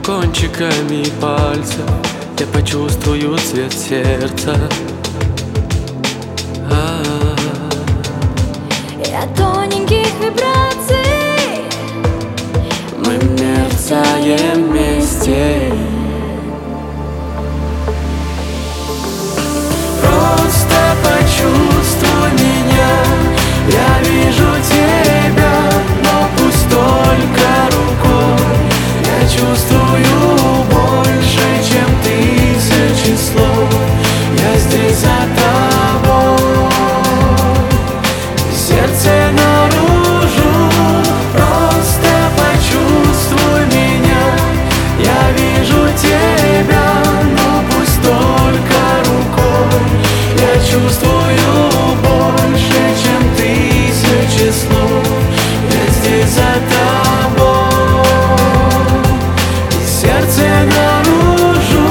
Кончиками пальцев я почувствую цвет сердца. И от тоненьких вибраций мы мерцаем вместе. Просто почувствуй меня, я вижу тебя, но пусть только рукой. Я чувствую больше, чем тысячи слов. Я здесь за тобой, сердце наружу. Просто почувствуй меня, я вижу тебя, но пусть только рукой. Я чувствую больше, чем тысячи слов. Я здесь за тобой, сердце наружу.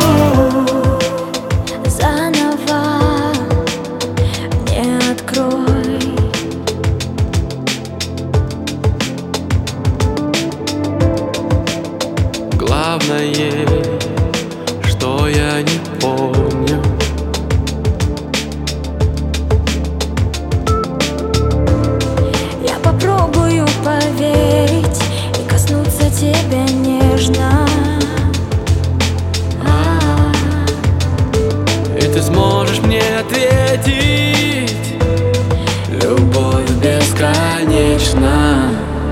заново мне открой. Главное, что я не помню. Я попробую поверить и коснуться тебя нежно. И ты сможешь мне ответить: любовь бесконечна.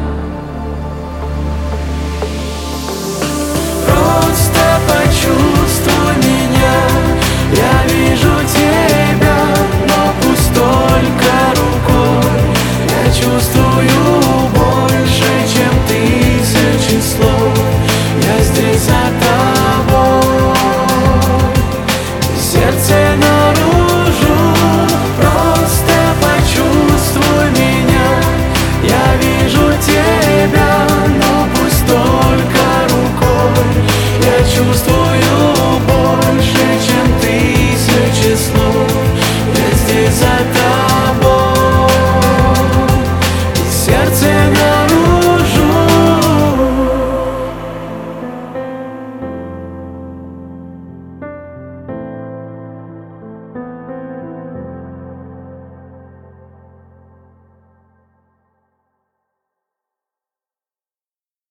Просто почувствуй меня, я вижу тебя, но пусть только рукой. Я чувствую больше, чем тысячи слов. Я здесь за тобой, сердце наружу. Просто почувствуй меня, я вижу тебя, но пусть только рукой. Я чувствую больше, чем тысячи слов. Я здесь за тобой.